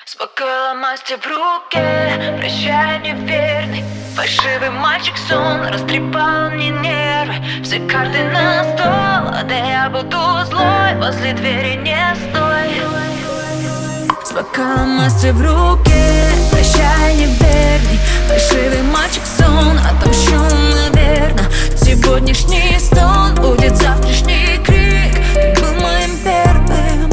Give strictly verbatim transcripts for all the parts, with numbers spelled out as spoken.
С бокалом масти в руке, прощай, неверный. Фальшивый мальчик сон растрепал мне нервы. Все карты на стол, да я буду злой. Возле двери не стой. С бокалом масти в руке, прощай, неверный. Фальшивый мальчик сон, отомщу, наверно. Сегодняшний стон будет завтрашний крик. Ты был моим первым.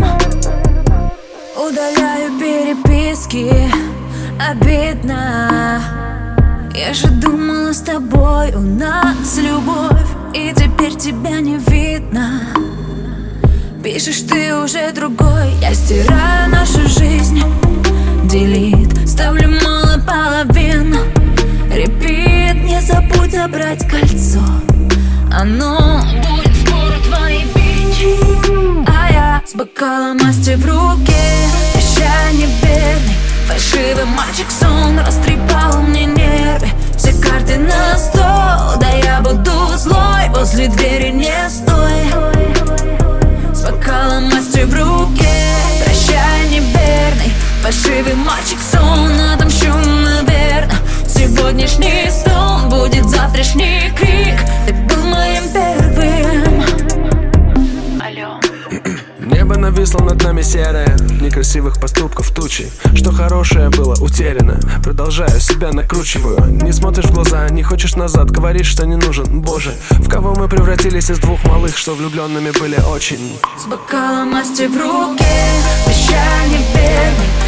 Удаляю переписки, обидно. Я же думала, с тобой у нас любовь, и теперь тебя не видно. Пишешь ты уже другой, я стираю нашу жизнь. Делит, ставлю мало половин. Репит, не забудь забрать кольцо. Оно будет скоро твоей бить. А я с бокалом масти в руке, прощай, неверный. Фальшивый мальчик сон растрепал мне нервы. Все карты на стол, да я буду злой. Возле двери не стой. С бокалом масти в руке, прощай, неверный. Фальшивый мальчик сон, отомщу, наверно. Сегодняшний стон будет завтрашний крик. Ты был моим первым. Алло. Небо нависло над нами серое, некрасивых поступков тучи. Что хорошее было утеряно, продолжаю, себя накручиваю. Не смотришь в глаза, не хочешь назад, говоришь, что не нужен. Боже, в кого мы превратились из двух малых, что влюбленными были очень. С бокалом масти в руке, прощай, неверный.